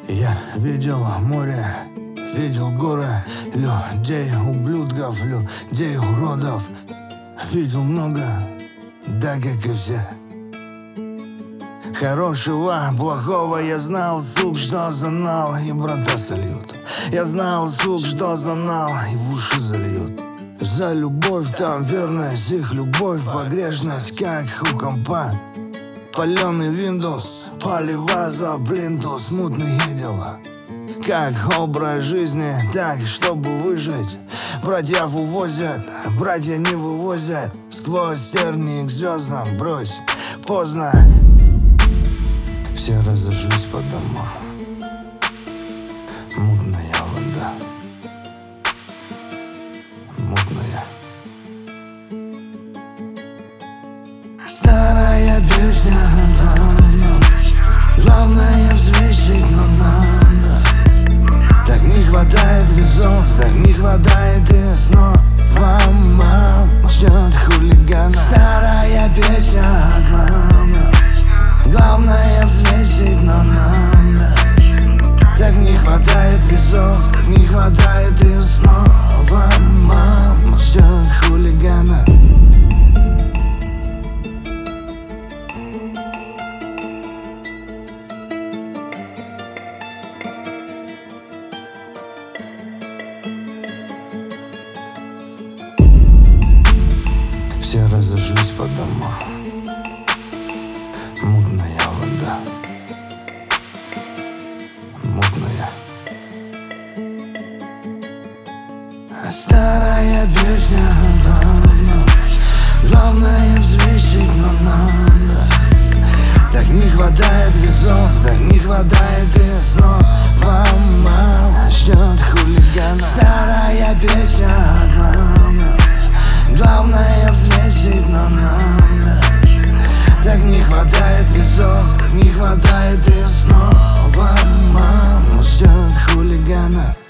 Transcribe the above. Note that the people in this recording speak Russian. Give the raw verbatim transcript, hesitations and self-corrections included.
Я видел море, видел горы, людей, ублюдков, людей, уродов. Видел много, да, как и все. Хорошего, плохого я знал, сук, что знал, и брата сольют. Я знал, сук, что знал, и в уши зальют. За любовь там верность, их любовь, погрешность, как у компа. Паленый Windows, полива за плинтус, мутные дела. Как образ жизни, так, чтобы выжить. Братьев увозят, братья не вывозят. Сквозь тернии к звездам, брось, поздно. Все разошлись по домам. Мутная вода, мутная. Старая песня давно. Главное взвесить, но надо. Так не хватает весов, так не хватает и снова мама ждет хулигана. Старая песня главное. Главное взвесить, но надо. Так не хватает весов, так не хватает и снова мама ждет хулигана. Все разошлись по домам. Мутная вода, мутная. Старая песня давно. Главное взвесить, но надо. Так не хватает весов, так не хватает и снова мама ждет хулигана. Старая песня главное. Главное взвесить, но надо. Так не хватает весов, так не хватает и снова мама ждет хулигана.